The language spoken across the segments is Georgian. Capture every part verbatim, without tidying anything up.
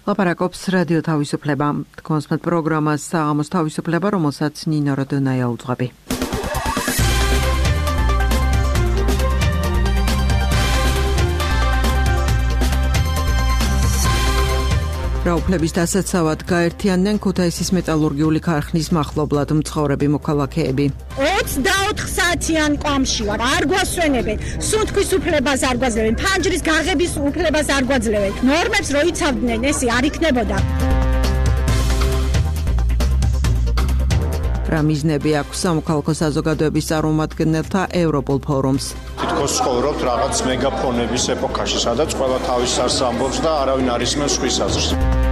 ლაპარაკობს რადიო თავისუფლება. კონსმეთ პროგრამას საღამოს თავისუფლება, რომელსაც ნინო როდონაია უძღვები. რაუფლების დასაცავად გაერთიანდნენ ქუთაისის მეტალურგიული ქარხნის მახლობლად მცხოვრები მოქალაქეები. ოცდაოთხ საათიან კვამში ვარ, არ გვასვენებენ, სუნთქვის უფლებას არ გვაძლევენ, ფანჯრის გაღების უფლებას არ გვაძლევენ. ნორმებს რო იცავდნენ, ესე არ იქნებოდა. რა მიზნები აქვს სამოქალაქო საზოგადოების წარმომადგენელთა ევროპულ ფორუმს? თითქოს ცხოვრობთ რაღაც მეგაფონების ეპოქაში, სადაც ყველა თავის არს ამბობს და არავინ არ ისმენს სხვის აზრს.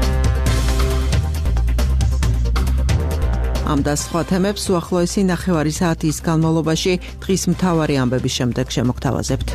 ამ და სხვა თემებს უახლოესი ნახევარი საათის განმავლობაში დღის მთავარი ამბების შემდეგ შემოგთავაზებთ.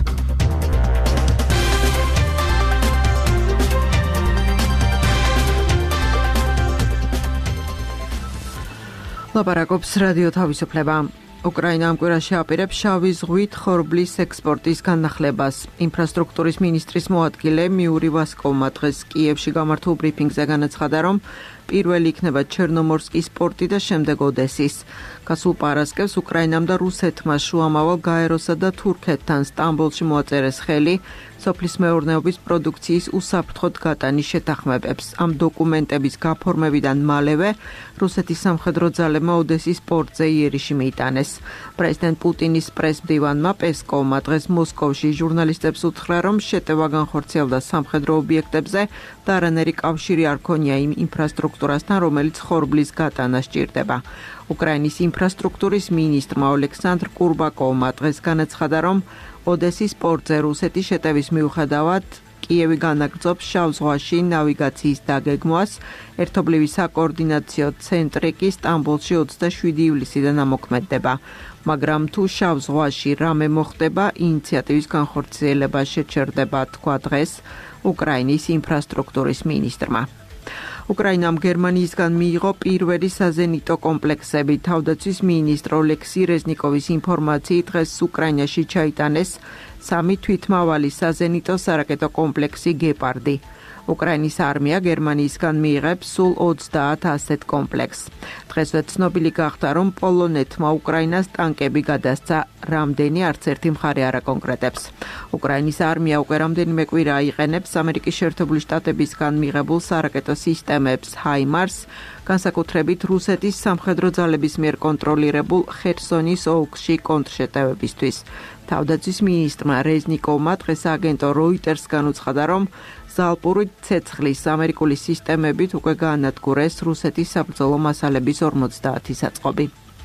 ლაპარაკობს რადიო თავისუფლება. უკრაინა ამ კვირაში აპირებს შავი ზღვით ხორბლის ექსპორტის განახლებას. ინფრასტრუქტურის მინისტრის მოადგილე მიური ვასკოვმა დღეს კიევში გამართულ ბრიფინგზე განაცხადა, რომ პირველი იქნება ჩერნომორსკის პორტი და შემდეგ ოდესის. გასულ პარასკევს უკრაინამ და რუსეთმა შუამავალ გაეროსა და თურქეთთან სტამბოლში მოაწერეს ხელი სოფლის მეურნეობის პროდუქციის უსაფრთხოდ გატანის შეთანხმებებს. ამ დოკუმენტების გაფორმებიდან მალევე რუსეთის სამხედრო ძალებმა ოდესის პორტზე იერიში მიიტანეს. პრეზიდენტ პუტინის პრესმდივანმა პესკოვმა დღეს მოსკოვში ჟურნალისტებს უთხრა, რომ შეტევა განხორციელდა სამხედრო ობიექტებზე და არანაირი კავშირი არ ქონია იმ ინფრასტრუქტურასთან, რომელიც ხორბლის გატანას სჭირდება. უკრაინის ინფრასტრუქტურის მინისტრმა ოლექსანდრ კურბაკოვმა დღეს განაცხადა, რომ ოდესის პორტზე რუსეთის შეტევის მიუხედავად კიევი განაგრძობს შავ ზღვაში ნავიგაციის დაგეგმვას. ერთობლივი საკოორდინაციო ცენტრი კი სტამბოლში ოცდაშვიდი ივლისიდან ამოქმედდება. მაგრამ თუ შავ ზღვაში რამე მოხდება, ინიციატივის განხორციელება შეჩერდება, თქვა დღეს უკრაინის ინფრასტრუქტურის მინისტრმა. უკრაინამ გერმანიისგან მიიღო პირველი საზენიტო კომპლექსები. თავდაცვის მინისტრ ოლექსი რეზნიკოვის ინფორმაციით დღეს უკრაინაში ჩაიტანეს სამი თვითმავალი საზენიტო სარაკეტო კომპლექსი გეპარდი. უკრაინის არმია გერმანიისგან მიიღებს სულ ოცდაათ ასეთ კომპლექსს. დღესვე ცნობილი გახდა, რომ პოლონეთმა უკრაინას ტანკები გადასცა, რამდენი არც ერთი მხარე არ აკონკრეტებს. უკრაინის არმია უკვე რამდენიმე კვირა აიყენებს ამერიკის შეერთებული შტატებისგან მიღებულ სარაკეტო სისტემებს ჰაიმარს, განსაკუთრებით რუსეთის სამხედრო ძალების მიერ კონტროლირებულ ხერსონის ოლქში კონტრშეტევებისთვის. თავდაცვის მინისტრმა რეზნიკოვმა დღეს აგენტო როიტერსგან უცხადა, რომ ზალპური ცეცხლის ამერიკული სისტემებით უკვე გაანადგურეს რუსეთის საბრძოლო მასალების ორმოცდაათი საწყობი.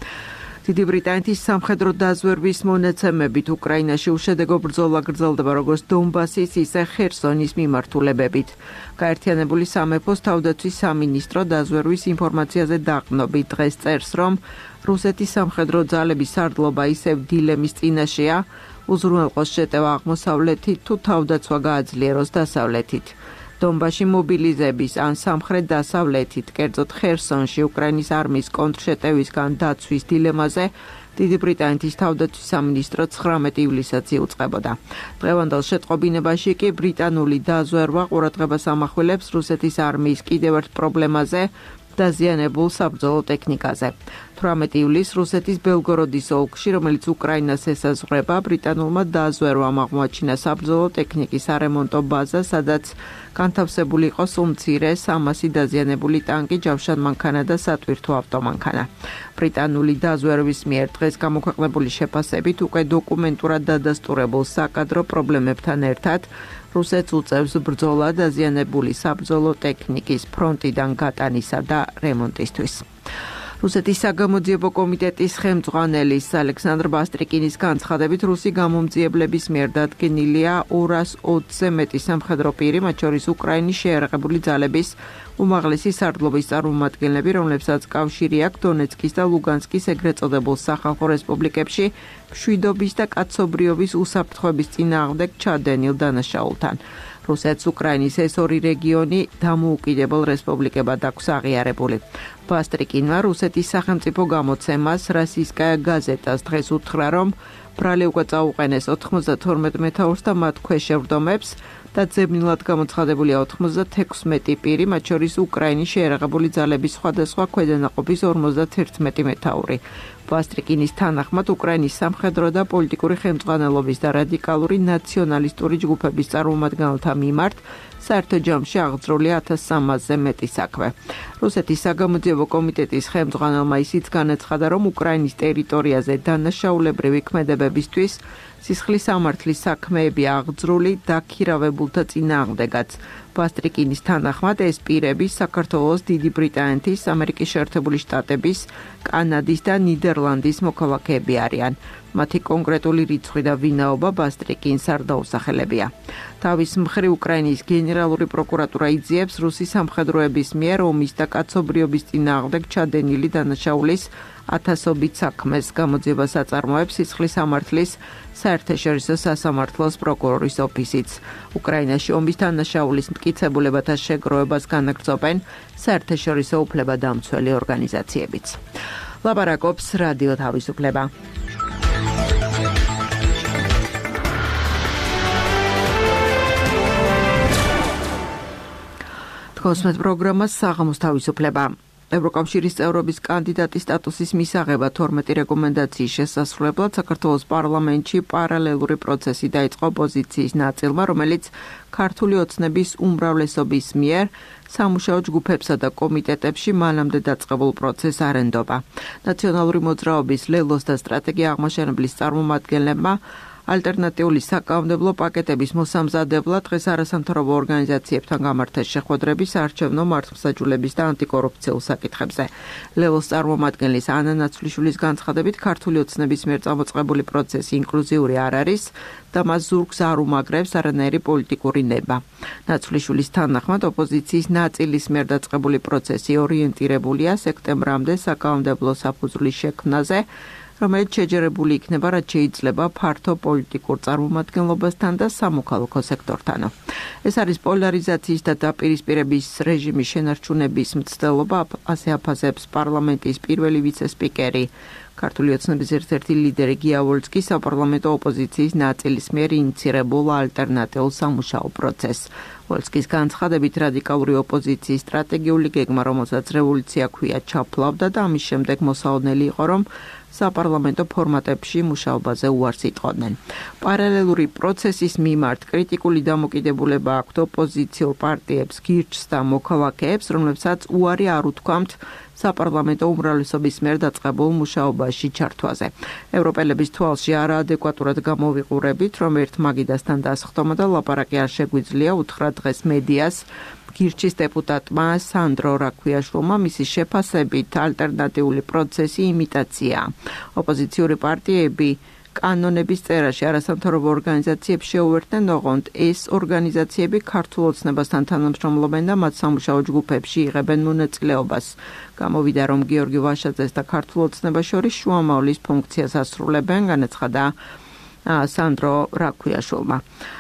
დიდი ბრიტანეთის სამხედრო დაზვერვის მონაცემებით უკრაინაში უშედეგო ბრძოლა გრძელდება როგორც დონბასის, ისე ხერსონის მიმართულებებით. გაერთიანებული სამეფოს თავდაცვის სამინისტრო დაზვერვის ინფორმაციაზე დაყრდნობით დღეს წერს, რომ რუსეთის სამხედრო ძალების სარდლობა ისევ დილემის წინაშეა, უზრუნველყოს შეტევა აღმოსავლეთით თუ თავდაცვა გააძლიეროს დასავლეთით. დონბასში მობილიზების ან სამხრეთ დასავლეთით, კერძოდ ხერსონში უკრაინის არმიის კონტრშეტევისგან დაცვის დილემაზე დიდი ბრიტანეთის თავდაცვის სამინისტრო ცხრამეტი ივლისად იუწყებოდა. დღევანდელ შეტყობინებაში კი ბრიტანული დაზვერვა ყურადღებას ამახვილებს რუსეთის არმიის კიდევ ერთ პრობლემაზე, დაზიანებულ საბრძოლო ტექნიკაზე. თვრამეტი ივლისს რუსეთის ბელგოროდის ოლქში, რომელიც უკრაინას ესაზღვრება, ბრიტანულმა დაზვერვამ აღმოაჩინა საბრძოლო ტექნიკის არემონტო ბაზა, სადაც განთავსებული იყო უმცირე სამასი დაზიანებული ტანკი, ჯავშან მანქანა და სატვირთო ავტომანქანა. ბრიტანული დაზვერვის მიერ დღეს გამოქვეყნებული შეფასებით უკვე დოკუმენტურად დადასტურებულ საკადრო პრობლემებთან ერთად რუსეთს უწევს ბრძოლა დაზიანებული საბრძოლო ტექნიკის ფრონტიდან გატანისა და რემონტისთვის. რუსეთის საგამოძიებო კომიტეტის ხელმძღვანელის ალექსანდრ ბასტრიკინის განცხადებით, რუსი გამომძიებლების მიერ დადგენილია ორას ოცზე მეტი სამხედრო პირი, მათ შორის უკრაინის შეიარაღებული ძალების უმაღლესი სარდლობის წარმომადგენლები, რომლებსაც კავშირი აქვს დონეცკის და ლუგანსკის ეგრეთ წოდებულ სახალხო რესპუბლიკებში მშვიდობის და კაცობრიობის უსაფრთხოების წინააღმდეგ ჩადენილ დანაშაულთან. რუსეთს უკრაინის ეს ორი რეგიონი დამოუკიდებელ რესპუბლიკებად აქვს აღიარებული. ბასტრიკინმა რუსეთის სახელმწიფო გამოცემას რასისტკაია გაზეტას დღეს უთხრა, რომ ბრალი უკვე წაუყენეს ოთხმოცდათორმეტ მეთაურს და მათ ქვეშევრდომებს, და ძებნილად გამოცხადებულია ოთხმოცდათექვსმეტი პირი, მათ შორის უკრაინის შეიარაღებული ძალების სხვადასხვა ქვედანაყოფის ორმოცდაათერთმეტი მეთაური. ბასტრიკინის თანახმად უკრაინის სამხედრო და პოლიტიკური ხელმძღვანელობის და რადიკალური ნაციონალისტური ჯგუფების წარმომადგენელთა მიმართ საერთო ჯამში აღძრულია ათას სამასზე მეტი საქმე. რუსეთის საგამოძიებო კომიტეტის ხელმძღვანელმა ისიც განაცხადა, რომ უკრაინის ტერიტორიაზე დანაშაულებრივი ქმედებებისთვის სისხლის სამართლის საქმეები აღძრული დაქირავებულთა წინააღმდეგაც. ბასტრიკინის თანახმად ეს პირები საქართველოს, დიდი ბრიტანეთის, ამერიკის შეერთებული შტატების, კანადის და ნიდერლანდის მოქალაქეები არიან. მათი კონკრეტული რიცხვი და ვინაობა ბასტრიკინს არ დაუსახელებია. თავის მხრივ უკრაინის გენერალური პროკურატურა იძიებს რუსი სამხედროების მიერ ომის და კაცობრიობის წინააღმდეგ ჩადენილი დანაშაულის ათასობით საქმეს. გამოძიებას აწარმოებს სისხლის სამართლის საერთაშორისო სასამართლოს პროკურორის ოფისიც. უკრაინაში ომის დანაშაულის მტკიცებულებათა შეგროვებას განაგრძობენ საერთაშორისო უფლებადამცველი ორგანიზაციებიც. ლაპარაკობს რადიო თავისუფლება. კოსმეთ პროგრამა საღამოს თავისუფლება. ევროკავშირის წევრობის კანდიდატის სტატუსის მისაღება თორმეტი რეკომენდაციის შესასრულებლად საქართველოს პარლამენტში პარალელური პროცესი დაიწყო ოპოზიციის ნაწილმა, რომელიც ქართული ოცნების უმრავლესობის მიერ სამუშაო ჯგუფებსა და კომიტეტებში მანამდე დაწყებულ პროცესს არ ენდობა. ნაციონალური მოძრაობის ლელოს და სტრატეგია აღმაშენებლის წარმომადგენლებმა ალტერნატიული საკანონმდებლო პაკეტების მოსამზადებლად დღეს არასამთავრობო ორგანიზაციებთან გამართეს შეხვედრები საარჩევნო მართლმსაჯულების და ანტიკორუფციულ საკითხებზე. ლელოს წარმომადგენლის ანა ნაცვლიშვილის განცხადებით, ქართული ოცნების მიერ წამოწყებული პროცესი ინკლუზიური არ არის და მას ზურგს არ უმაგრებს არანაირი პოლიტიკური ნება. ნაცვლიშვილის თანახმად, ოპოზიციის ნაწილის მიერ დაწყებული პროცესი ორიენტირებულია სექტემბრამდე საკანონმდებლო საფუძვლის შექმნაზე, რომელიც შეჯერებული იქნება, რაც შეიძლება ფართო პოლიტიკურ წარმომადგენლობასთან და სამოქალაქო სექტორთან. ეს არის პოლარიზაციის და დაპირისპირების რეჟიმის შენარჩუნების მცდელობა, ასე აფასებს პარლამენტის პირველი ვიცე-სპიკერი, ქართული ოცნების ერთ-ერთი ლიდერი გია ვოლსკი საპარლამენტო ოპოზიციის ნაწილის მიერ ინიცირებულ ალტერნატიულ სამუშაო პროცესს. ვოლსკის განცხადებით, რადიკალური ოპოზიციის სტრატეგიული გეგმა, რომელსაც რევოლუცია ქვია, ჩაფლავდა და ამის შემდეგ მოსაოდნელი იყო, რომ საპარლამენტო ფორმატებში მუშაობაზე უარს იტყოდნენ. პარალელური პროცესის მიმართ კრიტიკული დამოკიდებულება აქვთ ოპოზიციურ პარტიებს, გირჩს და მოქალაქეებს, რომლებსაც უარი არ უთქვამთ საპარლამენტო უმრავლესობის მიერ დაწყებულ მუშაობაში ჩართვაზე. ევროპელების თვალში არაადეკვატურად გამოვიყურებით, რომ ერთ მაგიდასთან დასხდომა და ლაპარაკი არ შეგვიძლია, უთხრა დღეს მედიას გირჩის დეპუტატმა სანდრო რაქვიაშვილმა, მისი შეფასებით ალტერნატიული პროცესი იმიტაციაა. ოპოზიციური პარტიები კანონების წერაში არასამთავრობო ორგანიზაციებს შეუერთდნენ, ოღონდ ეს ორგანიზაციები ქართულ ოცნებასთან თანამშრომლობენ და მათ სამუშაო ჯგუფებში იღებენ მონაწილეობას. გამოვიდა, რომ გიორგი ვაშაძეს და ქართულ ოცნებას შორის შუამავლის ფუნქციას ასრულებენ, განაცხადა სანდრო რაქვიაშვილმა.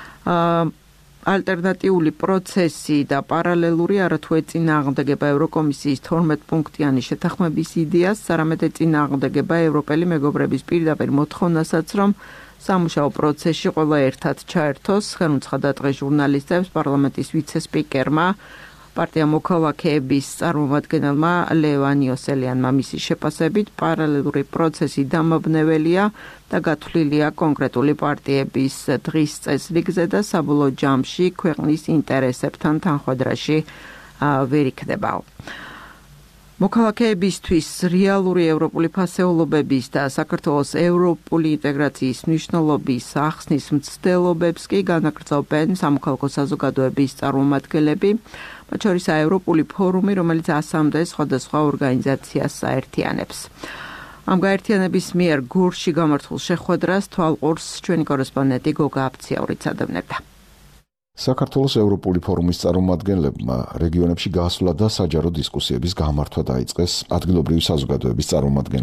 ალტერნატიული პროცესი და პარალელური არათუ ეწინააღმდეგება ევროკომისიის თორმეტ-პუნქტიანი შეთანხმების იდეას, არამედ ეწინააღმდეგება ევროპელი მეგობრების პირდაპირ მოთხოვნასაც, რომ სამუშაო პროცესში ყველა ერთად ჩაერთოს, ხელმუცხადა დღეს ჟურნალისტებს პარლამენტის ვიცე-სპიკერმა, პარტია მოქალაქეების წარმომადგენელმა ლევან იოსელიანმა. მისი შეფასებით, პარალელური პროცესი დამაბნეველია და გათვლილია კონკრეტული პარტიების დღის წესრიგზე და საბოლოო ჯამში ქვეყნის ინტერესებთან თანხვედრაში ვერ იქნება. მოქალაქეებისთვის რეალური ევროპული ფასეულობების და საქართველოს ევროპული ინტეგრაციის მნიშვნელობის ახსნის მცდელობებს კი განაგრძობენ სამოქალაქო საზოგადოების წარმომადგენლები, მათ შორისაა ევროპული ფორუმი, რომელიც ასამდე სხვადასხვა ორგანიზაციას საერთიანებს. ამ გაერთიანების მიერ გურში გამართულ შეხვედრას თვალყურს ჩვენი კორესპონდენტი გოგა აფციაურიც ადევნებდა. საქართველოს ევროპული ფორუმის წარმომადგენლებმა რეგიონებში გასვლა და საჯარო დისკუსიების გამართვა დაიწყეს ადგილობრივი საზოგადოების წარმომადგენლებთან.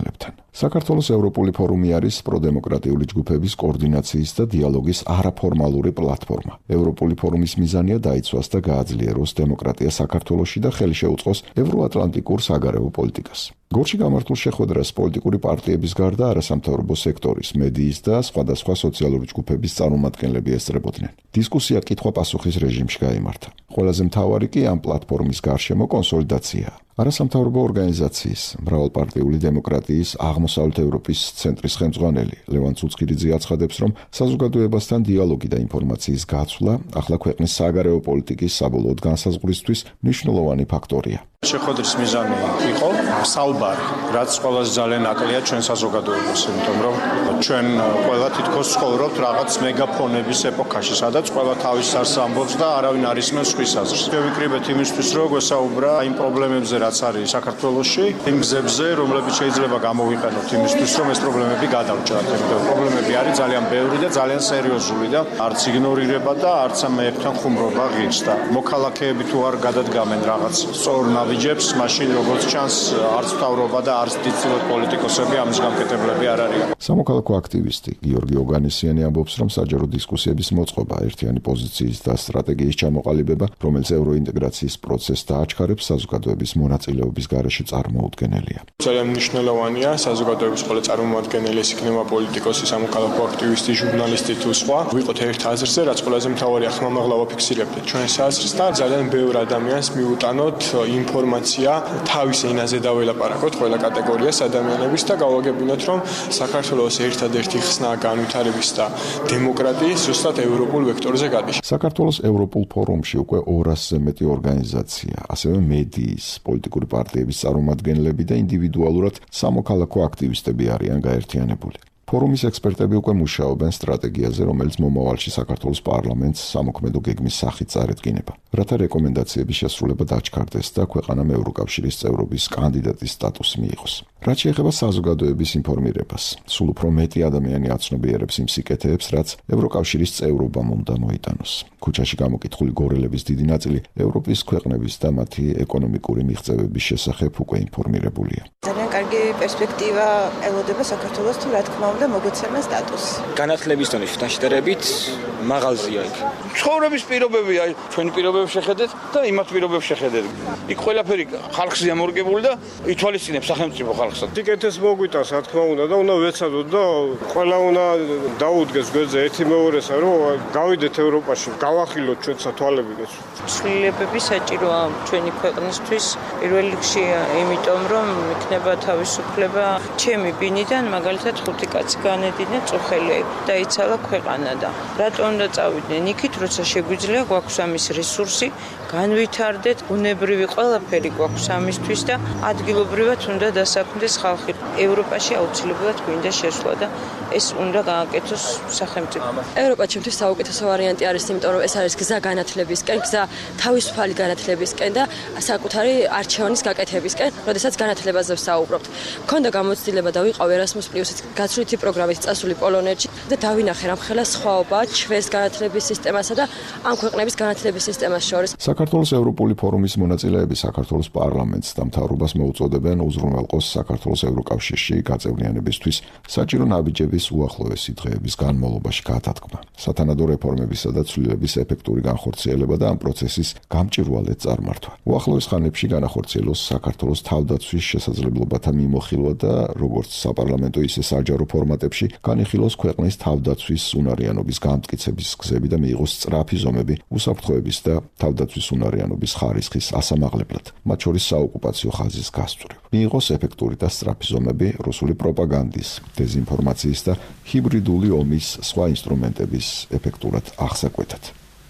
საქართველოს ევროპული ფორუმი არის პროდემოკრატიული ჯგუფების კოორდინაციის და დიალოგის არაფორმალური პლატფორმა. ევროპული ფორუმის მიზანია დაიცვას და გააძლიეროს დემოკრატია საქართველოში და ხელი შეუწყოს ევროატლანტიკურ საგარეო პოლიტიკას. გორში გამართულ შეხვედრას პოლიტიკური პარტიების გარდა არასამთავრობო სექტორის, მედიის და სხვადასხვა სოციალური ჯგუფების წარმომადგენლები ესწრებოდნენ. დისკუსია კითხვა-პასუხის რეჟიმში გაიმართა. ყველაზე მთავარი კი ამ პლატფორმის გარშემო კონსოლიდაციაა. არასამთავრობო ორგანიზაციის, მრავალპარტიული დემოკრატიის აღმოსავლეთ ევროპის ცენტრის ხელმძღვანელი ლევან ცუცქირიძე აცხადებს, რომ საზოგადოებასთან დიალოგი და ინფორმაციის გაცვლა ახლა ქვეყნის საგარეო პოლიტიკის საბოლოოდ განსაზღვრისთვის მნიშვნელოვანი ფაქტორია. შეხვედრის მიზანი იყო საუბარი, რაც ყველაზე ძალიან აკლია ჩვენ საზოგადოებას, იმიტომ რომ ჩვენ ყველა თითქოს ცხოვრობთ რაღაც მეგაფონების ეპოქაში, სადაც ყველა თავის სარს ამბობს და არავინ არ ისმენს სხვის აზრს. შევიკრიბეთ იმისთვის, რომ გვესაუბრა იმ პრობლემებზე, რაც არის საქართველოში, იმ გზებზე, რომლებიც შეიძლება გამოვიყენოთ იმისთვის, რომ ეს პრობლემები გადავჭრათ. იმიტომ პრობლემები არის ძალიან ბევრი და ძალიან სერიოზული და არც იგნორირება და არც ამეებთან ხუმრობა ღირს და მოქალაქეები თუ არ გადადგამენ რაღაც სწორ ნაბიჯებს, მაშინ როგორც ჩანს, არც მთავრობა და არც დიდწილად პოლიტიკოსები ამის გამკეთებლები არ არიან. სამოქალაქო აქტივისტი გიორგი ოგანესიანი ამბობს, რომ საჯარო დისკუსიების მოწყობა, ერთიანი პოზიციის და სტრატეგიის ჩამოყალიბება, რომელიც ევროინტეგრაციის პროცესს დააჩქარებს, საზოგადოების მონაწილეობის გარეშე წარმოუდგენელია. ძალიან მნიშვნელოვანია საზოგადოების ყველა წარმომადგენელი, ეს იქნება პოლიტიკოსი, სამოქალაქო აქტივისტი, ჟურნალისტი თუ სხვა, ვიყოთ ერთ აზრზე, რაც ყველაზე მთავარია, ხმამაღლა ვაფიქსირებთ ჩვენს აზრს და ძალიან ბევრ ადამიანს მიუტანოთ ინფორმაცია თავის ენაზე დაველაპარაკოთ ყველა კატეგორიას ადამიანების და გავაგებინოთ, რომ საქართველოს ერთადერთი ხსნა განვითარების და დემოკრატიის ზუსტად ევროპულ ვექტორზე გადის. საქართველოს ევროპულ ფორუმში უკვე ორასზე მეტი ორგანიზაცია, ასევე მედიის, პოლიტიკური პარტიების წარმომადგენლები და ინდივიდუალურად სამოქალაქო აქტივისტები არიან გაერთიანებული. ფორუმის ექსპერტები უკვე მუშაობენ სტრატეგიაზე, რომელიც მომავალში საქართველოს პარლამენტს სამოქმედო გეგმის სახით წარედგინება, რათა რეკომენდაციების შესრულება დაჩქარდეს და ქვეყანამ ევროკავშირის წევრობის კანდიდატის სტატუსი მიიღოს. რაც შეეხება საზოგადოების ინფორმირებას, სულ უფრო მეტი ადამიანი აცნობიერებს იმ სიკეთეებს, რაც ევროკავშირის წევრობამ უნდა მოიტანოს. ქუჩაში გამოკითხული გორელების დიდი ნაწილი ევროპის ქვეყნების და მათი ეკონომიკური მიღწევების შესახებ უკვე ინფორმირებულია. ძალიან კარგი პერსპექტივა ელოდება საქართველოს თუ რა თქმა უნდა მოგეცემა სტატუსი. განათლების დონის შედარებით მაღალზია იქ. ცხოვრების პირობები, აი ჩვენი პირობებს შეხედეთ და იმათ პირობებს შეხედეთ. იქ ყველაფერი ხალხზეა მორგებული და ითვალისწინებს სახელმწიფო ხალხსაც. ტიკეტებს მოგვიტანს, რა თქმა უნდა და უნდა ვეცადოთ და ყველა უნდა დაუდგეს გვერდზე ერთი მეორესა, რომ გავიდეთ ევროპაში, გავახილოთ ჩვენსა თვალებიც. ცვლილებები საჭიროა ჩვენი ქვეყნისთვის, პირველ რიგში იმიტომ რომ იქნება თავისუფლება ჩემი ბინიდან, მაგალითად ხუთი კაცი განედინა წუხელები და იცალა ქვეყანა და რატომ უნდა წავიდნენ იქით, როცა შეგვიძლია გვაქვს ამის რესურსი, განვითარდეთ, უნებრივი ყველაფერი გვაქვს ამისთვის და ადგილობრივად უნდა დასაქმდეს ხალხი. ევროპაში აუცილებლად გვინდა შესვლა და ეს უნდა გააკეთოს სახელმწიფო. ევროპა ჩემთვის საუკეთესო ვარიანტი არის, იმიტომ რომ ეს არის გზა განათლებისკენ, გზა თავისუფალი განათლებისკენ და საკუთარი არჩევანის გაკეთებისკენ, როდესაც განათლებაზე ვსაუბრობთ. მქონდა გამოცდილება და ვიყავ Erasmus Plus-ის გაცვლითი პროგრამით წასული პოლონეთში და დავინახე რამხელა სხვაობაა ჩვენს განათლების სისტემასა და ამ ქვეყნების განათლების სისტემას შორის. საქართველოს ევროპული ფორუმის მონაწილეები საქართველოს პარლამენტს და მთავრობას მოუწოდებენ უზრუნველყოს საქართველოს ევროკავშირში გაწევრიანებისთვის საჭირო ნაბიჯების უახლოესი დღეების განმავლობაში გადადგმა. სათანადო რეფორმებისა და ცვლილების ეფექტური განხორციელება და ამ პროცესის გამჭირვალედ წარმართვა. უახლოეს ხანებში განახორციელოს საქართველოს თავდაცვის შესაძლებლობათა მიმოხილვა და როგორც საპარლამენტო ისე საჯარო ფორმატებში განიხილოს ქვეყნის თავდაცვის უნარიანობის გამტკიცების გზები და მიიღოს სწრაფი ზომები უსაფრთხოების და თავდაცვის უნარიანობის ხარისხის ასამაღლებლად, მათ შორის საოკუპაციო ხაზის გასწვრივ. მიიღოს ეფექტური და სწრაფი ზომები რუსული პროპაგანდის, დეზინფორმაციის და ჰიბრიდული ომის სხვა ინსტრუმენტების ეფექტურად აღსაკვეთად.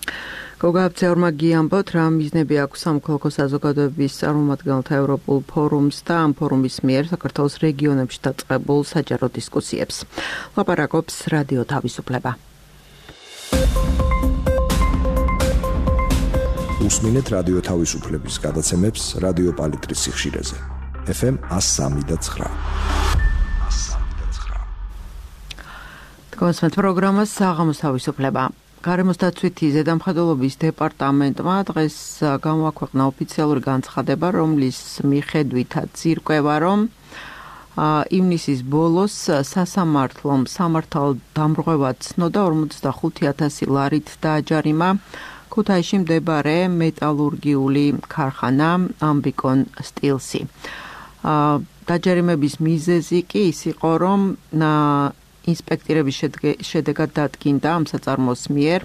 გოგაბცეორმა გიამბოთ, რა მიზნები აქვს სამოქალაქო საზოგადოების წარმომადგენელთა ევროპულ ფორუმს და ამ ფორუმის მიერ საქართველოს რეგიონებში დაწყებულ საჯარო დისკუსიებს. ლაპარაკობს რადიო თავისუფლება. უსმინეთ რადიო თავისუფლების გადაცემებს რადიო პალიტრის სიხშირეზე. ეფ ემ one oh three point nine. თქვენს პროგრამას საღამოს თავისუფლება. გარემოს დაცვითი ზედამხედველობის დეპარტამენტმა დღეს გამოაქვეყნა ოფიციალური განცხადება, რომლის მიხედვითაც ირკვევა, რომ ივნისის ბოლოს სასამართლომ სამართალ დამრღვევად ცნოდა ორმოცდახუთი ათასი ლარით დააჯარიმა ქუთაისში მდებარე მეტალურგიული ქარხანა ამბიკონ სტილსი. დაჯარიმების მიზეზი კი ის იყო, რომ ინსპექტირების შედეგად დადგინდა ამ საწარმოს მიერ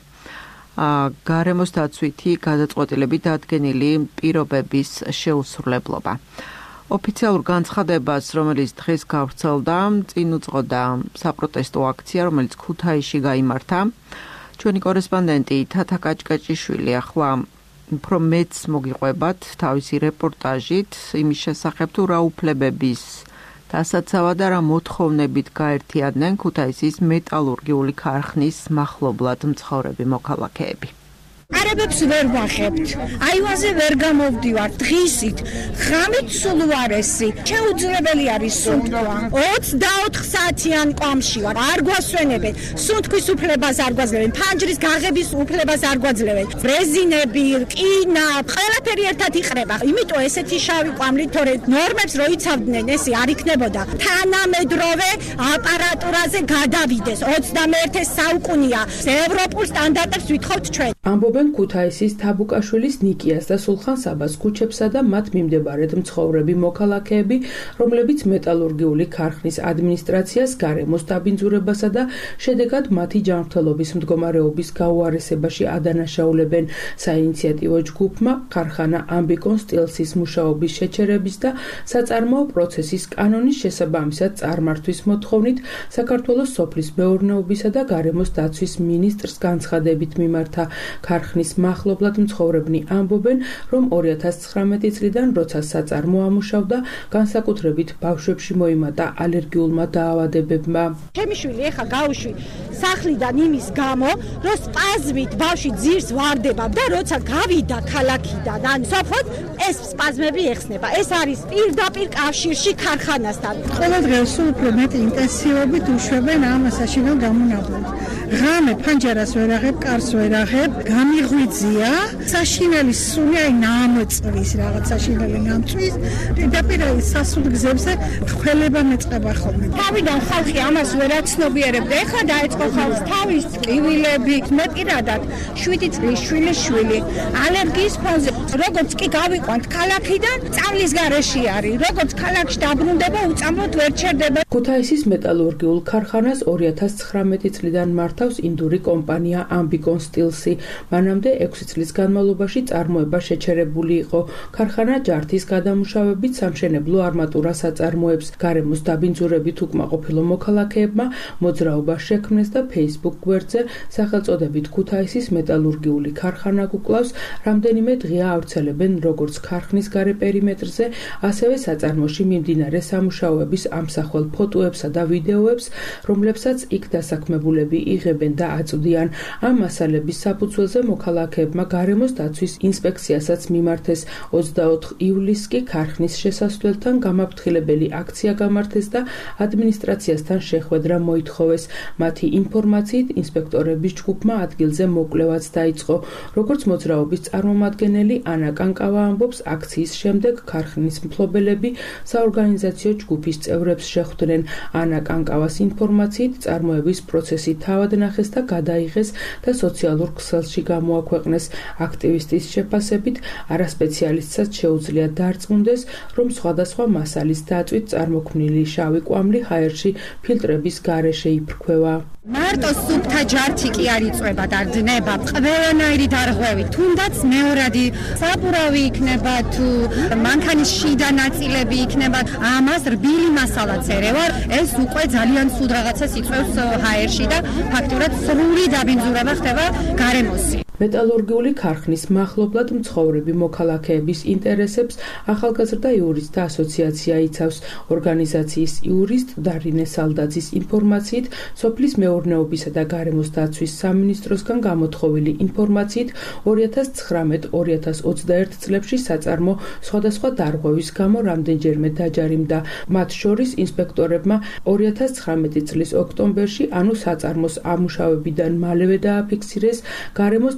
გარემოს დაცვითი გადაწყვეტილებით დადგენილი პირობების შეუსრულებლობა. ოფიციალურ განცხადებას, რომელიც დღეს გავრცელდა, წინ უძღოდა საპროტესტო აქცია, რომელიც ქუთაისში გაიმართა. ჩვენი კორესპონდენტი თათა კაჭკაჭიშვილი ახლა უფრო მეც მოგიყვებათ თავისი რეპორტაჟით იმის შესახებ, თუ რა უფლებების დასაცავა და რა მოთხოვნებით გაერთიანდნენ ქუთაისის მეტალურგიული ქარხნის მახლობლად მცხოვრები მოქალაქეები. არაბებს ვერ ვახებთ. აივანზე ვერ გამოვდივართ დღისით. ღამით სულ უარესი. შეუძლებელი არის სუნთქვა. ოცდაოთხ საათიან კვამში ვარ. არ გვასვენებენ. სუნთქვის უფლებას არ გვაძლევენ. ფანჯრის გაღების უფლებას არ გვაძლევენ. რეზინები, რკინა, ყველაფერი ერთად იყრება. იმიტომ ესეთი შავი კვამლით, თორე ნორმებს რო იცავდნენ, ესე არ იქნებოდა. თანამედროვე აპარატურაზე გადავიდეს. ოცდამეერთე საუკუნეა. ევროპულ სტანდარტებს ვითხოვთ ჩვენ. ამბობენ ქუთაისის თაბუკაშვილის, ნიკიას და სულხან საბას ქუჩებსა და მათ მიმდებარედ მცხოვრები მოქალაქეები, რომლებიც მეტალურგიული ქარხნის ადმინისტრაციას გარემოს დაბინძურებასა და შედეგად მათი ჯანმრთელობის მდგომარეობის გაუარესებაში ადანაშაულებენ. საინიციატივო ჯგუფმა ქარხანა ამბიკონ სტილსის მუშაობის შეჩერების და საწარმოო პროცესის კანონის შესაბამისად წარმართვის მოთხოვნით საქართველოს სოფლის მეურნეობისა და გარემოს დაცვის მინისტრს განცხადებით მიმართა. ქარხნის მახლობლად მცხოვრებნი ამბობენ, რომ ორი ათას ცხრამეტი წლიდან, როცა საწარმო ამუშავდა, განსაკუთრებით ბავშვებში მოიმატა ალერგიულმა დაავადებებმა. ჩემი შვილი ეხა გაუშვი სახლიდან იმის გამო, რომ სპაზმით ბავშვი ძირს ვარდება და როცა გავიდა ქალაქიდან, ან სოფლად ეს სპაზმები ეხსნება. ეს არის პირდაპირ კავშირში ქარხანასთან. ყველა დღეს სულ უფრო მეტი ინტენსივობით უშვებენ ამ საშინელ გამონაბოლს. ღამე ფანჯარას ვერ აღებ, კარს ვერ აღებ, გამიღვიძია. საშინელი სული აი ნამწვის, რაღაც საშინელი ნამწვის, პირდაპირ სასულ გზებზე ხველება მეწყება ხოლმე. თავიდან ხალხი ამას ვერ აცნობიერებდა. ეხლა დაიწყო ხალხს თავის ტკივილები, მე პირადად შვიდი წლის შვილის შვილი ალერგიის ფონზე. როგორც კი გავიყვანთ ქალაქიდან, წამლის გარეშე არის. როგორც ქალაქში დაბრუნდება, უწამლოდ ვერ ჩერდება. ქუთაისის მეტალურგიულ ქარხანას ორი ათას ცხრამეტი წლიდან მართავს ინდური კომპანია ამბიკონ სტილსი. მანამდე ექვსი წლის განმავლობაში წარმოება შეჩერებული იყო. ქარხანა ჯართის გადამუშავებით სამშენებლო არმატურას აწარმოებს. გარემოს დაბინძურებით უკმაყოფილო მოქალაქეებმა მოძრაობა შექმნეს და Facebook გვერდზე სახელწოდებით ქუთაისის მეტალურგიული ქარხანა გუკლავს, რამდენიმე დღეა ავრცელებენ როგორც ქარხნის გარე პერიმეტრზე, ასევე საწარმოში მიმდინარე სამუშაოების ამსახველ ფოტოებსა და ვიდეოებს, რომლებსაც იქ დასაქმებულები იღებენ და აწვდიან. ამ მასალების საფუძველზე მოქალაქეებმა გარემოს დაცვის ინსპექციასაც მიმართეს. ოცდაოთხ ივლისს კი ქარხნის შესასვლელთან გამაფრთხილებელი აქცია გამართეს და ადმინისტრაციასთან შეხვედრა მოითხოვეს. მათი ინფორმაციით ინსპექტორების ჯგუფმა ადგილზე მოკვლევაც დაიწყო. როგორც მოძრაობის წარმომადგენელი ანა კანკავა ამბობს, აქციის შემდეგ ქარხნის მფლობელები საორგანიზაციო ჯგუფის წევრებს შეხვდნენ. ანა კანკავას ინფორმაციით წარმოების პროცესი თავად ნახეს და გადაიღეს და სოციალურ ქსელში გამოაქვეყნეს. აქტივისტის შეფასებით, არასპეციალისტსაც შეუძლია დარწმუნდეს, რომ სხვადასხვა მასალის დაწვით წარმოქმნილი შავი კვამლი ჰაერში ფილტრების გარეშე იფრქვევა. მარტო სუფთა ჯართი კი არ იწვება და დნება ყველანაირი დარღვევი, თუნდაც მეორადი საბურავი იქნება თუ მანქანის შიდა ნაწილები იქნება, ამას რბილი მასალაც ერევა. ეს უკვე ძალიან სულ რაღაცას იწვევს ჰაერში და ფაქტურად სრული დაბინძურება ხდება გარემოსი. მეტალურგიული ქარხნის მახლობლად მცხოვრები მოქალაქეების ინტერესებს ახალგაზრდა იურისტთა ასოციაცია იცავს. ორგანიზაციის იურისტ დარინე სალდაძის ინფორმაციით, სოფლის მეურნეობისა და გარემოს დაცვის სამინისტროსგან გამოთხოვილი ინფორმაციით, ორი ათას ცხრამეტ ორი ათას ოცდაერთ წლებში საწარმო სხვადასხვა დარღვევის გამო რამდენჯერმე დაჯარიმდა. მათ შორის ინსპექტორებმა ორი ათას ცხრამეტი წლის ოქტომბერში, ანუ საწარმოს ამუშავებიდან მალევე დააფიქსირეს გარემოს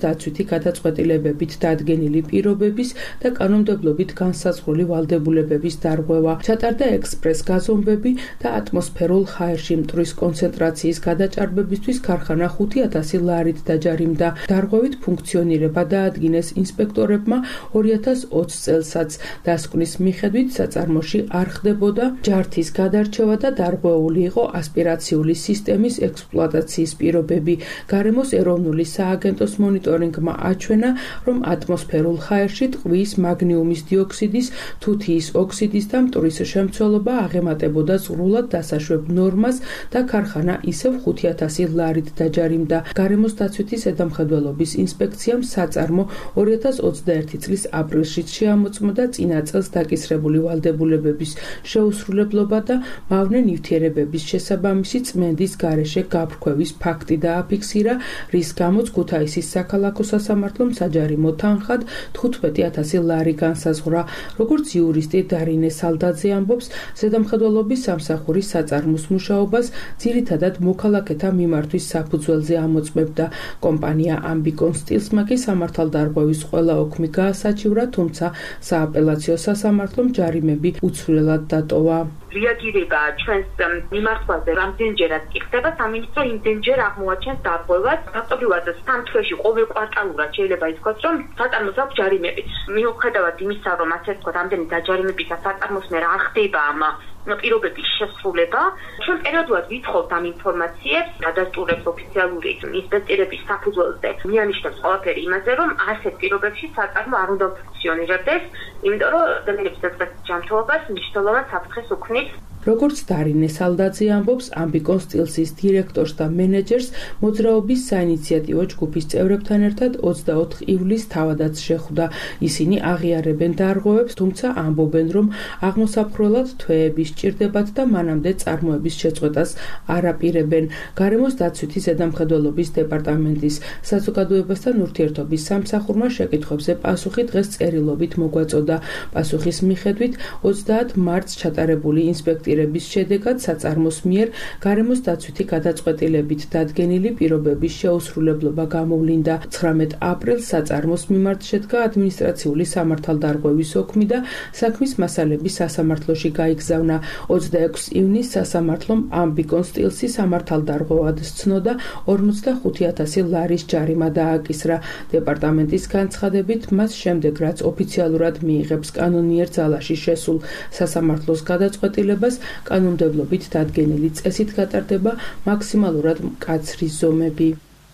დაცვითი გადაწყვეტილებებით დადგენილი პირობების და კანონმდებლობით განსაზღვრული ვალდებულებების დარღვევა. ჩატარდა ექსპრეს გაზომბები და ატმოსფერულ ჰაერში მტვრის კონცენტრაციის გადაჭარბებისთვის ქარხანა ხუთი ათასი ლარით დაჯარიმდა. დარღვევით ფუნქციონირება დაადგინეს ინსპექტორებმა ორი ათას ოცი წელსაც. დასკვნის მიხედვით საწარმოში არ ხდებოდა ჯართის გადარჩევა და დარღვეული იყო ასპირაციული სისტემის ექსპლუატაციის პირობები. გარემოს ეროვნული სააგენტოს მონიტორინგმა აჩვენა, რომ ატმოსფერულ ჰაერში ტყვის, მაგნიუმის დიოქსიდის, თუთიის ოქსიდის და მტვრის შემცველობა აღემატებოდა ზღვრულად დასაშვებ ნორმას და ქარხანა ისევ ხუთი ათასი ლარით დაჯარიმდა. გარემოს დაცვითი ზედამხედველობის ინსპექციამ საწარმო ორი ათას ოცდაერთი წლის აპრილშიც შეამოწმოდა წინა წელს დაკისრებული ვალდებულებების შეუსრულებლობა და მავნე ნივთიერებების შესაბამისი წმენდის გარეშე გაფრქვევის ფაქტი დააფიქსირა, რის გამოც ქუთაისის საქალაქო სასამართლომ საჯარიმო თანხად თხუთმეტი ათასი ლარი განსაზღვრა. როგორც იურისტი დარინე სალდაძე ამბობს, ზედამხედველობის სამსახურის საწარმოს მუშაობას ძირითადად მოქალაქეთა მიმართვის საფუძველზე ამოწმებდა. კომპანია ამბიკონ სტილსმა კი სამართალდარღვევის ყველა ოქმი გაასაჩივრა, თუმცა სააპელაციო სასამართლომ ჯარიმები უცვლელად დატოვა. რეაგირება ჩვენს მიმართვაზე რამდენჯერაც კი ხდება, სამინისტრო იმდენჯერ აღმოაჩენს დარღვევას. ფაქტობრივად სამ თვეში ყოველ კვარტალურად შეიძლება ითქვას, რომ საწარმოს აქვს ჯარიმები. მიუხედავად იმისა, რომ ასე ვთქვათ, რამდენი დაჯარიმებისა საწარმოს მიერ არ ხდება ამ პირობების შესრულება, ჩვენ პერიოდულად ვითხოვთ ამ ინფორმაციებს, ადასტურებს ოფიციალური ინსპექტორების საფუძველზე. მიანიშნებს ყველაფერი იმაზე, რომ ასეთ პირობებში საწარმო არ უნდა ფუნქციონირებდეს, იმიტომ რომ ადამიანების დასწრების ჯანმრთელობას მნიშვნელოვან საფრთხეს უქმნის. როგორც დარინე სალდაძე ამბობს, ამბიკონ სტილსის დირექტორს და მენეჯერს მოძრაობის საინიციატივო ჯგუფის წევრებთან ერთად ოცდაოთხ ივლისს თავადაც შეხვდა. ისინი აღიარებენ დარღვევებს, თუმცა ამბობენ, რომ აღმოსაფრველად თვეები სჭირდებათ და მანამდე წარმოების შეწყვეტას არ აპირებენ. გარემოს დაცვითი ზედამხედველობის დეპარტამენტის საზოგადოებასთან ურთიერთობის სამსახურმა შეკითხვებზე პასუხი დღეს წერილობით მოგვაწოდა. პასუხის მიხედვით ოცდაათ მარტს ჩატარებული ინსპექტირების შედეგად საწარმოს მიერ გარემოს დაცვითი გადაწყვეტილებით დადგენილი პირობების შეუსრულებლობა გამოვლინდა. ცხრამეტ აპრილს საწარმოს მიმართ შედგა ადმინისტრაციული სამართალდარღვევის ოქმი და საქმის მასალები სასამართლოში გაიგზავნა. ოცდაექვსი ივნისს სასამართლომ ამბიკონ სტილსი სამართალდარღვევად სცნოდა ორმოცდახუთი ათასი ლარის ჯარიმა დააკისრა. დეპარტამენტის განცხადებით, მას შემდეგ რაც ოფიციალურად მიიღებს კანონიერ ძალაში შესულ სასამართლოს გადაწყვეტილებას, კანონმდებლობით დადგენილი წესით გატარდება მაქსიმალურად მკაცრი ზომები.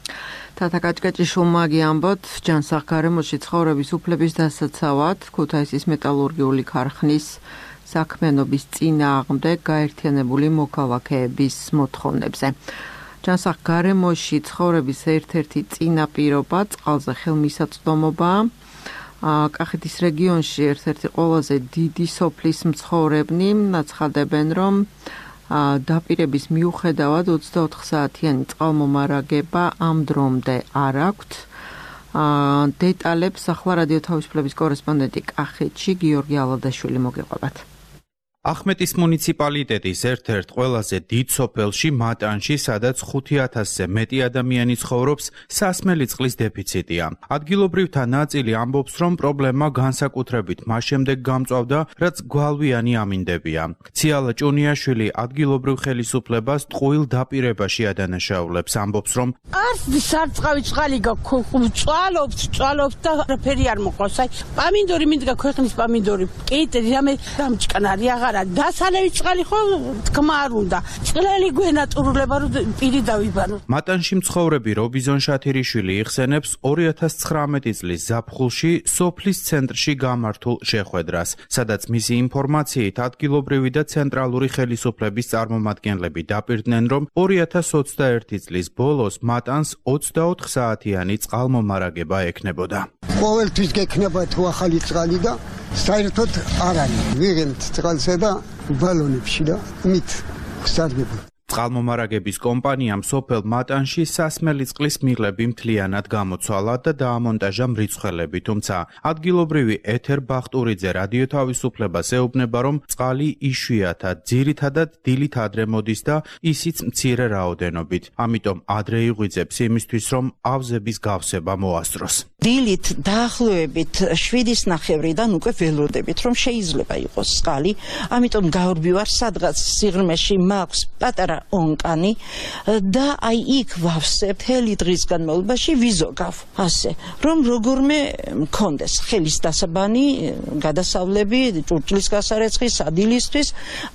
თათა კაჭკაჭიშვილმა ამბობთ, ჯანსაღ გარემოში ცხოვრების უფლების დასაცავად ქუთაისის მეტალურგიული ქარხნის საქმიანობის წინააღმდეგ გაერთიანებული მოქალაქეების მოთხოვნებზე. ჯანსაღ გარემოში ცხოვრების ერთ-ერთი წინაპირობა წყალზე ხელმისაწვდომობაა. კახეთის რეგიონში ერთ-ერთი ყველაზე დიდი სოფლის მცხოვრებნი აცხადებენ, რომ დაპირების მიუხედავად ოცდაოთხ საათიანი წყალმომარაგება ამ დრომდე არ აქვთ. დეტალებს ახლა რადიო თავისუფლების კორესპონდენტი კახეთში გიორგი ალადაშვილი მოგეყვებათ. ახმეტის მუნიციპალიტეტის ერთ-ერთ ყველაზე დიდ სოფელში მატანში, სადაც ხუთი ათასზე მეტი ადამიანი ცხოვრობს, სასმელი წყლის დეფიციტია. ადგილობრივთა ნაწილი ამბობს, რომ პრობლემა განსაკუთრებით მას შემდეგ გამწვავდა, რაც გვალვიანი ამინდებია. ციალა ჭუნიაშვილი ადგილობრივ ხელისუფლებას ტყუილ დაპირებაში ადანაშაულებს, ამბობს, რომ არც სარწყავი წყალი გაქვს, წვალობს, წვალობს და რაფერი არ მოყავს. აი, პამინდორი მინდა ქვეყნის პამინდორი. კეიტერი რამე დამჭკნარი აღარ დასალევი წყალი ხო თქმა არ უნდა. წყლელი გვენატურულება რომ პირი დავიბანო. მატანში მცხოვრები რობიზონ შათირიშვილი იხსენებს ორი ათას ცხრამეტი წლის ზაფხულში სოფლის ცენტრში გამართულ შეხვედრას, სადაც მისი ინფორმაციით ადგილობრივი და ცენტრალური ხელისუფლების წარმომადგენლები დაპირდნენ, რომ ორი ათას ოცდაერთი წლის ბოლოს მატანს ოცდაოთხ საათიანი წყალმომარაგება ექნებოდა. ყოველთვის გექნება თუ ახალი წყალი და საერთოდ არ არის. ვიღებთ წყალსა და ბალონებში და მით ვსარგებლობთ. წყალმომარაგების კომპანიამ სოფელ მატანში სასმელი წყლის მიღლები მთლიანად გამოცვალა და დაამონტაჟა მრიცხველები, თუმცა ადგილობრივი ეთერ ბახტურიძე რადიო თავისუფლებას ეუბნება, რომ წყალი იშვიათად, ძირითადად დილით ადრე მოდის და ისიც მცირე რაოდენობით. ამიტომ ადრე იღვიძებს იმისთვის, რომ ავზების გავსება მოასწროს. დილით დაახლოებით შვიდის ნახევრიდან უკვე ველოდებით, რომ შეიძლება იყოს წყალი, ამიტომ გავრბივარ სადღაც სიღრმეში მაქვს პატარა ონკანი და აი იქ ვავსებ მთელი დღის განმავლობაში ვიზოგავ, ასე რომ როგორმე მქონდეს ხელის დასაბანი, გადასავლები, ჭურჭლის გასარეცხი, სადილისთვის,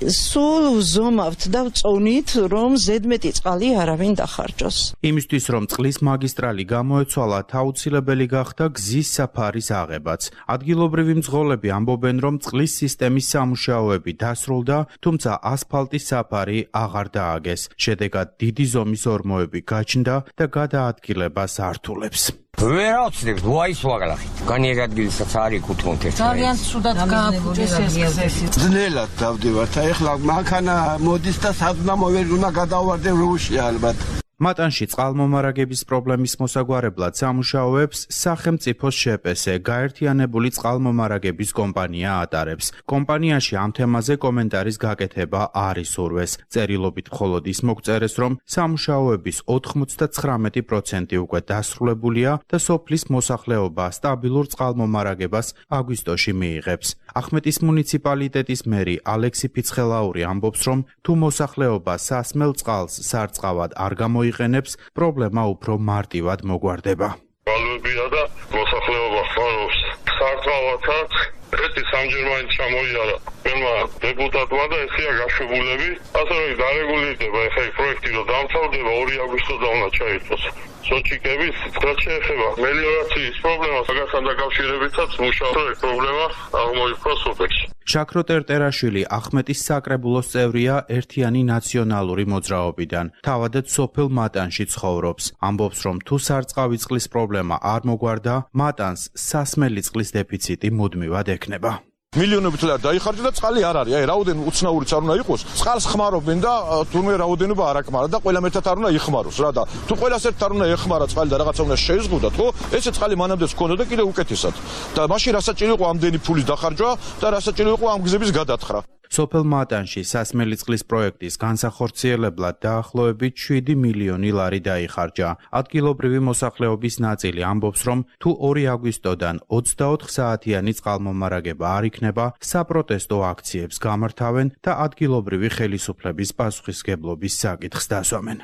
სულ ვზომავთ და ვწონით, რომ ზედმეტი წყალი არავინ დახარჯოს. იმისთვის, რომ წყლის მაგისტრალი გამოეცვალათ, აუცილებელი გახდა გზის საფარის აღებაც. ადგილობრივი მძღოლები ამბობენ, რომ წყლის სისტემის სამუშაოები დასრულდა, თუმცა ასფალტის საფარი აღარ დააგეს. შედეგად დიდი ზომის ორმოები გაჩნდა და გადაადგილებას ართულებს. ვერაუცდებ ვაის ვაგლახით. განიერ ადგილსაც არ იკუთვნოთ ერთ. ძალიან ცუდად გააფუჭეს ეს გზები. ძნელად დავდივართ. ეხლა მანქანა მოდის და სადღაც მოვერი უნდა გადავარდე რუში ალბათ. მატანში წყალმომარაგების პრობლემის მოსაგვარებლად სამუშაოებს სახელმწიფოს შეპესე გაერთიანებული წყალმომარაგების კომპანია ატარებს. კომპანიაში ამ თემაზე კომენტარის გაკეთება არ ისურვეს. წერილობით მხოლოდ ის მოგწერეს, რომ სამუშაოების ოთხმოცდათხრამეტი პროცენტი უკვე დასრულებულია და სოფლის მოსახლეობა სტაბილურ წყალმომარაგებას აგვისტოში მიიღებს. ახმეტის მუნიციპალიტეტის მერი ალექსი ფიცხელაური ამბობს, რომ თუ მოსახლეობა სასმელ წყალს სარწყავად არ გამოიყენებს, იყენებს, პრობლემა უფრო მარტივად მოგვარდება. გალვებია და მოსახლეობა ხარობს სარწყავათაც ერთი სამჯერმაინც ჩამოიარა მერმა დეპუტატმა და ესია გაშვებულები, ასევე გარეგულირდება ეხლა პროექტი რომ დამთავრდება ორი აგვისტოსი უნდა ჩაირთვას. სოჭიკების რაც შეეხება მელიორაციის პრობლემას, მაგასთან დაკავშირებითაც მუშაობთ პრობლემა აღმოიფხვა სოფელში. შაქრო ტერტერაშვილი ახმეტის საკრებულოს წევრია ერთიანი ნაციონალური მოძრაობიდან. თავადაც სოფელ მატანში ცხოვრობს. ამბობს, რომ თუ სარწყავი წყლის პრობლემა არ მოგვარდა, მატანს სასმელი წყლის დეფიციტი მუდმივად ექნება. მილიონობით ლარი დაიხარჯა და წყალი არ არის. აი, რაოდენობა უცნაურიც არ უნდა იყოს. წყალს ხმარობენ და თურმე რაოდენობა არ აკმარა და ყველა ერთად არ უნდა იხმაროს რა და თუ ყველას ერთად არ უნდა ეხმარა წყალი და რაღაცა უნდა შეიზღუდათ, ხო? ესე წყალი მანამდეც ჰქონდა და კიდევ უკეთესად. და მაშინ რა საჭირო იყო ამდენი ფულის დახარჯვა და რა საჭირო იყო ამ გზების გადათხრა. სოფელ მატანში სასმელი წყლის პროექტის განსახორციელებლად დაახლოებით შვიდი მილიონი ლარი დაიხარჯა. ადგილობრივი მოსახლეობის ნაწილი ამბობს, რომ თუ ორი აგვისტოდან ოცდაოთხ საათიანი წყალმომარაგება არ იქნება, საპროტესტო აქციებს გამართავენ და ადგილობრივი ხელისუფლების პასუხისგებლობის საკითხს დასვამენ.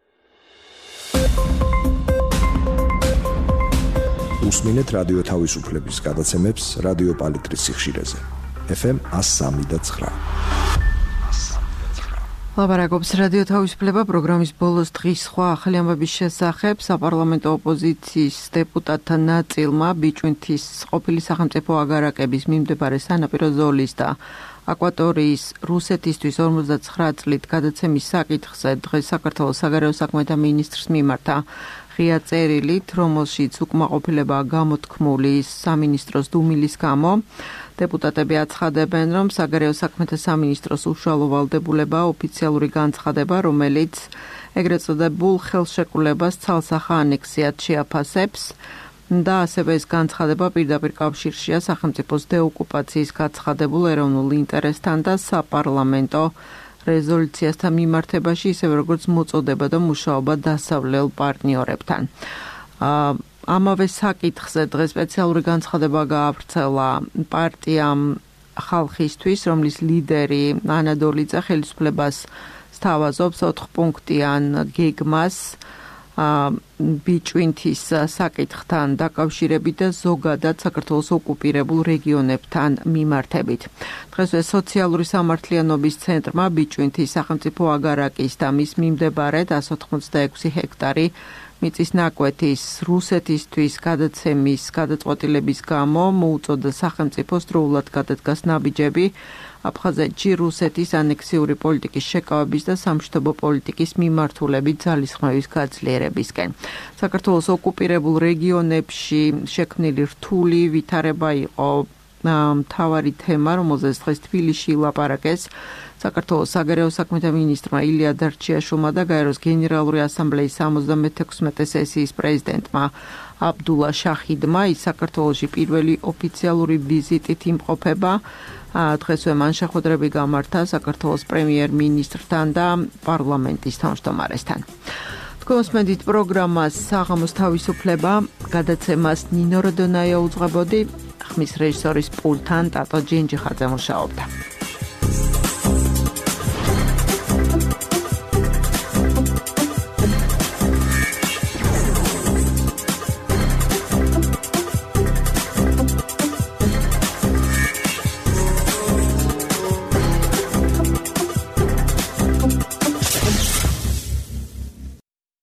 უსმინეთ რადიო თავისუფლების გადაცემებს რადიო პალიტრის სიხშირეზე. ეფ ემ one oh three point nine. ლაპარაკობს რადიო თავისუფლება პროგრამის ბოლოს დღის სხვა ახალი ამბების შესახებ. საპარლამენტო ოპოზიციის დეპუტატთა ნაწილმა ბიჭვინთის ყოფილი სახელმწიფო აგარაკების მიმდებარე სანაპირო ზოლის და აკვატორიის რუსეთისთვის ორმოცდაცხრა წლით გადაცემის საკითხზე დღეს საქართველოს საგარეო საქმეთა მინისტრს მიმართა ღია წერილით, რომელშიც უკმაყოფილებაა გამოთქმული სამინისტროს დუმილის გამო. დეპუტატები აცხადებენ, რომ საგარეო საქმეთა სამინისტროს უშუალო ვალდებულებაა ოფიციალური განცხადება, რომელიც ეგრეთ წოდებულ ხელშეკრულებას ცალსახა ანექსიად შეაფასებს და ასევე ეს განცხადება პირდაპირ კავშირშია სახელმწიფოს დეოკუპაციის გაცხადებულ ეროვნულ ინტერესთან და საპარლამენტო რეზოლუციასთან მიმართებაში, ისევე როგორც მოწოდება და მუშაობა დასავლელ პარტნიორებთან. ამავე საკითხზე დღეს სპეციალური განცხადება გაავრცელა პარტიამ ხალხისთვის, რომლის ლიდერი ანა დოლიძე ხელისუფლებას სთავაზობს ოთხპუნქტიან გეგმას ბიჭვინთის საკითხთან დაკავშირებით და ზოგადად საქართველოს ოკუპირებულ რეგიონებთან მიმართებით. დღესვე სოციალური სამართლიანობის ცენტრმა ბიჭვინთის სახელმწიფო აგარაკის და მის მიმდებარედ one eighty-six ჰექტარი მიწის ნაკვეთის რუსეთისთვის გადაცემის გადაწყვეტილების გამო მოუწოდა სახელმწიფოს დროულად გადადგას ნაბიჯები აფხაზეთში რუსეთის ანექსიური პოლიტიკის შეკავების და სამშვიდობო პოლიტიკის მიმართულებით ძალისხმევის გაძლიერებისკენ. საქართველოს ოკუპირებულ რეგიონებში შექმნილი რთული ვითარება იყო მთავარი თემა, რომელზეც დღეს თბილისში ილაპარაკეს საქართველოს საგარეო საქმეთა მინისტრმა ილია დარჩიაშვილმა და გაეროს გენერალური ასამბლეის სამოცდამეთექვსმეტე სესიის პრეზიდენტმა აბდულა შაჰიდმა ის საქართველოში პირველი ოფიციალური ვიზიტით იმყოფება. დღესვე მან შეხვედრები გამართა საქართველოს პრემიერ-მინისტრთან და პარლამენტის თავმჯდომარესთან. თქვენს პროგრამას საღამოს თავისუფლება გადაცემას ნინო როდონაია უძღვებოდი, ხმის რეჟისორის პულტთან ტატო ჯინჯიხაძე მუშაობდა.